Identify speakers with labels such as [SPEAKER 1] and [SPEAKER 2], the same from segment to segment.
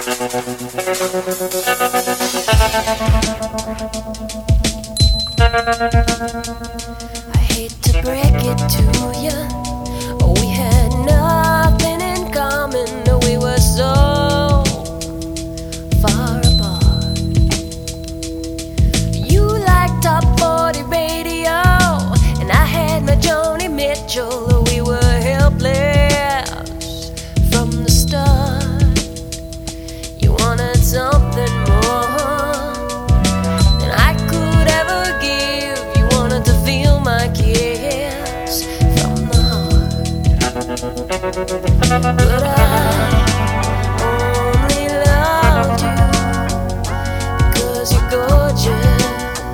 [SPEAKER 1] I hate to break it to you, we had nothing in common. We were so far apart. You liked top 40 radio, and I had my Joni Mitchell. We were helpless from the start. You wanted something more than I could ever give. You wanted to feel my kiss from the heart. But I only loved you because you're gorgeous.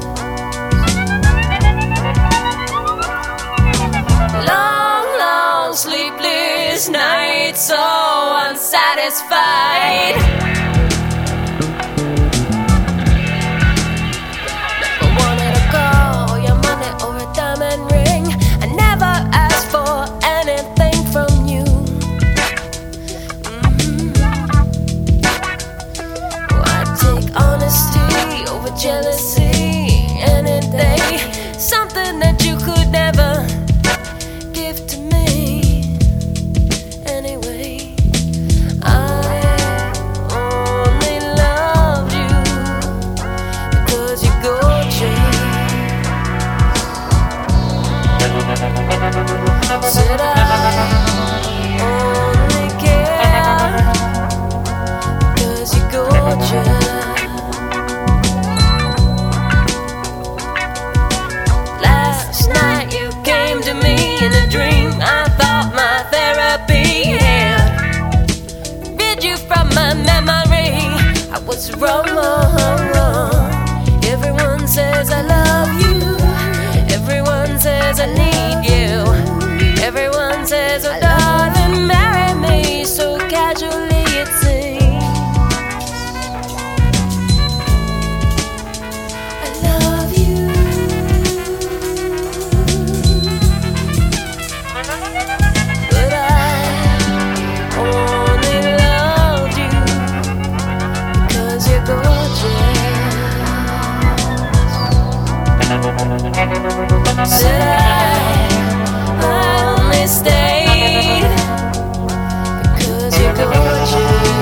[SPEAKER 1] Long, long sleepless nights, so unsatisfied. I wanted a call, your money or a diamond ring. I never asked for anything from you. Oh, I take honesty over jealousy any day. Something that you could never give to me. Anyway, I only loved you because you're gorgeous. Said I only care because you're gorgeous. Last night you came to me in a dream. I thought my therapy had rid you from my memory. I was wrong, wrong, wrong. Everyone says I love you. Everyone says I need you. Everyone says, oh darling, marry me. So casually it seems. I love you. But I only loved you because you're gorgeous. Said I only stayed because you're gorgeous.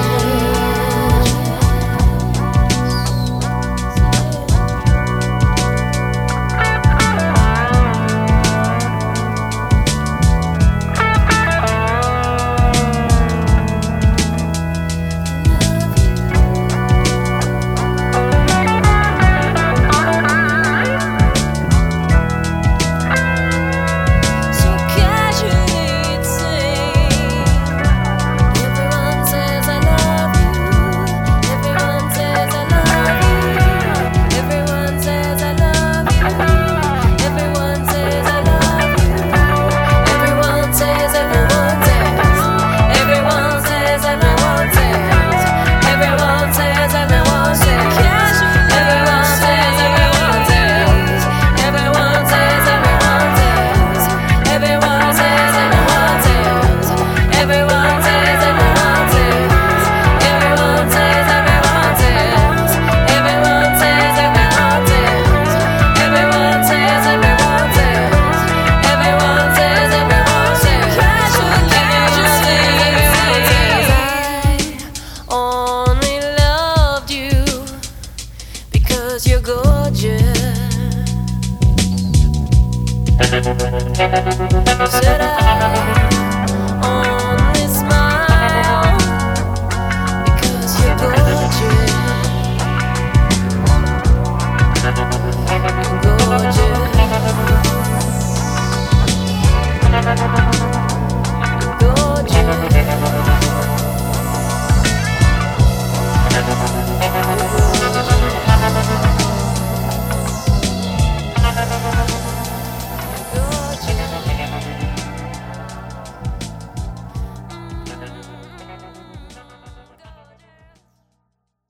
[SPEAKER 1] You're gorgeous. Said I